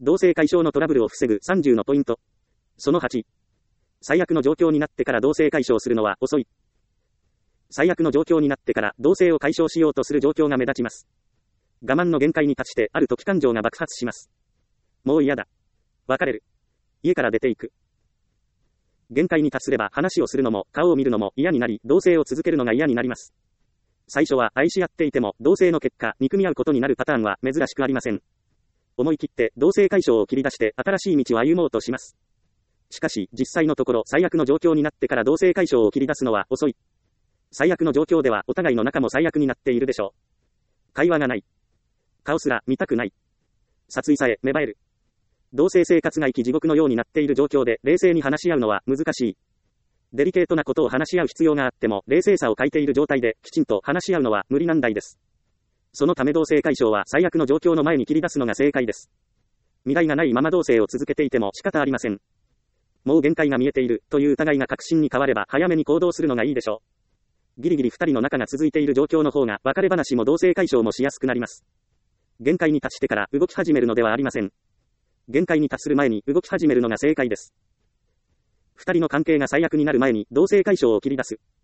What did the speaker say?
同性解消のトラブルを防ぐ30のポイント。その8。最悪の状況になってから同性解消するのは遅い。最悪の状況になってから同性を解消しようとする状況が目立ちます。我慢の限界に達してある時感情が爆発します。もう嫌だ。別れる。家から出ていく。限界に達すれば話をするのも顔を見るのも嫌になり、同性を続けるのが嫌になります。最初は愛し合っていても同性の結果憎み合うことになるパターンは珍しくありません。思い切って同性解消を切り出して新しい道を歩もうとします。しかし実際のところ最悪の状況になってから同性解消を切り出すのは遅い。最悪の状況ではお互いの仲も最悪になっているでしょう。会話がない。顔すら見たくない。殺意さえ芽生える。同性生活が生き地獄のようになっている状況で冷静に話し合うのは難しい。デリケートなことを話し合う必要があっても冷静さを欠いている状態できちんと話し合うのは無理難題です。そのため同性解消は最悪の状況の前に切り出すのが正解です。未来がないまま同性を続けていても仕方ありません。もう限界が見えているという疑いが確信に変われば早めに行動するのがいいでしょう。ギリギリ2人の仲が続いている状況の方が別れ話も同性解消もしやすくなります。限界に達してから動き始めるのではありません。限界に達する前に動き始めるのが正解です。2人の関係が最悪になる前に同性解消を切り出す。